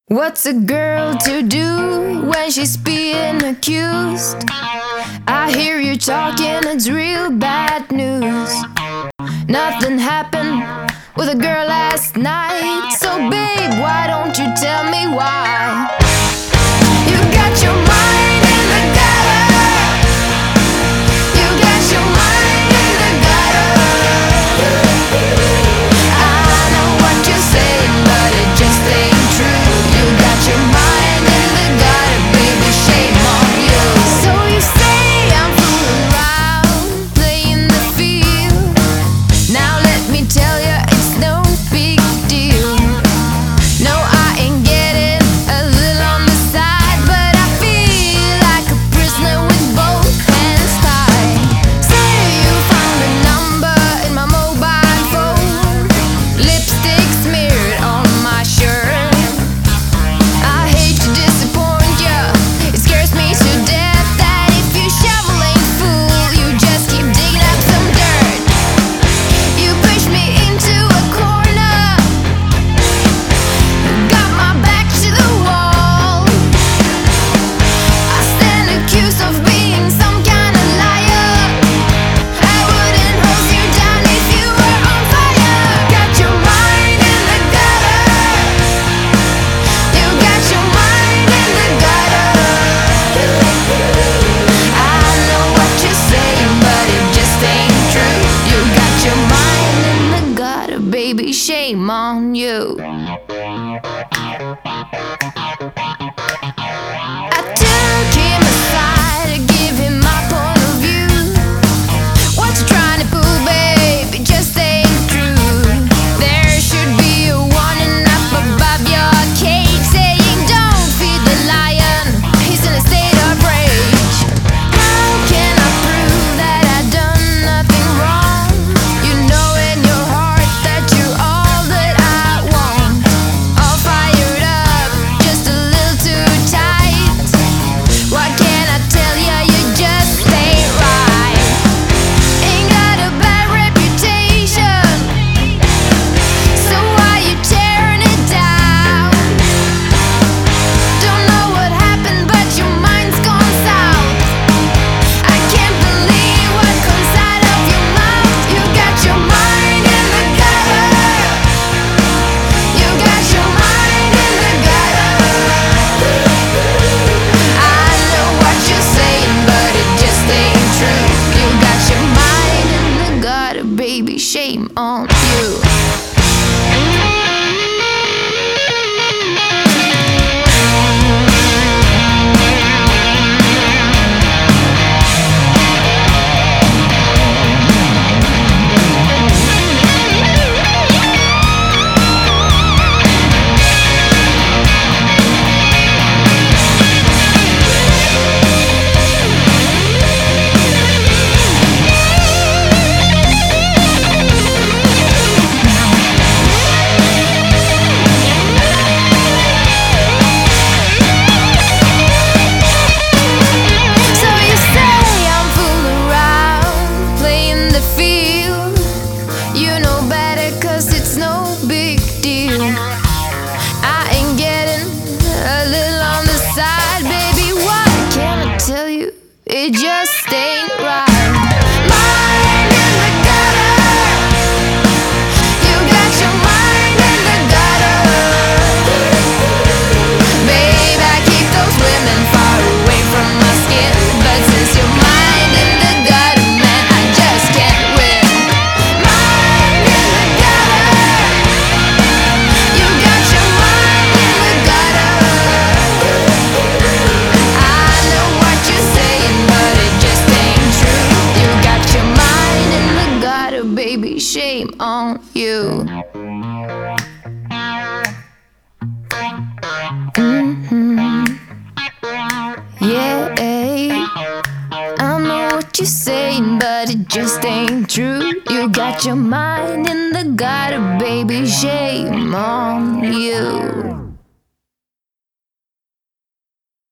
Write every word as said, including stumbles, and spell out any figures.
What's a girl to do when she's being accused? I hear you talking, it's real bad news. Nothing happened with a girl last night. So babe, why don't you tell me why? You got your mind in the gutter. You got your mind in the gutter. I know what you're saying, but it just ain't true. You got your mind in the gutter, baby, shame on you. So you say I'm fooling around, playing the field. Now let me tell you, it's no big deal. No, I ain't getting a little on the side, but I feel like a prisoner with both hands tied. Say you found a number in my mobile phone, lipstick smeared on my shirt. I hate to disappoint you, it scares me to death that if you shovel ain't full, you just keep digging up some dirt. You push me into a corner, got my back to the wall. I stand accused of being some kind of liar. I wouldn't hose you down if you were on fire. Got your mind in the gutter. You got your mind in the gutter. I know what you're saying, but it just ain't true. You got your mind in the gutter, baby, shame on you. I took him aside to give him my point of view. What you trying to prove, babe? It just ain't true. There should be a warning up above your cage saying don't feed the lion, he's in a state of rage. How can I prove that I done nothing wrong? You know in your heart that you're all that I want. All fired up, just a little too tight. What can I tell ya? You just ain't right. Ain't got a bad reputation, so why you tearing it down? Don't know what happened, but your mind's gone south. I can't believe what comes out of your mouth. You got your mind in the gutter. You got your mind in the gutter. I know what you're saying, but it just ain't true. You got your mind in the gutter, baby, shame on you. So you say I'm fooling around, playing the field. You know better, cause it's no big deal. I ain't getting a little on the side, baby, what can I tell you? It just ain't right. Mind in the gutter. You got your mind in the gutter. Babe, I keep those women far away from my skin, but since your mind in the gutter, man, I just can't win. Mind in the gutter. You got your mind in the gutter. I know what you're saying, but it just ain't true. You got your mind in the gutter, baby, shame on you. Mhm. Yeah, I know what you're saying, but it just ain't true. You got your mind in the gutter, baby, shame on you.